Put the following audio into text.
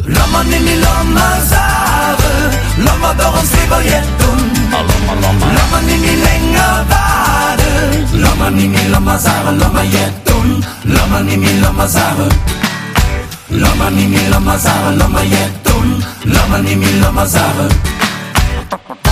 Lass mal nicht mehr sagen, lass mal doch uns lieber jetzt tun. Lass mal nicht mehr länger warten, lass mal nicht mehr sagen, lass mal jetzt tun. Lass mal nicht mehr sagen, lass mal nicht mehr sagen, lass mal jetzt tun. Lass mal nicht mehr sagen.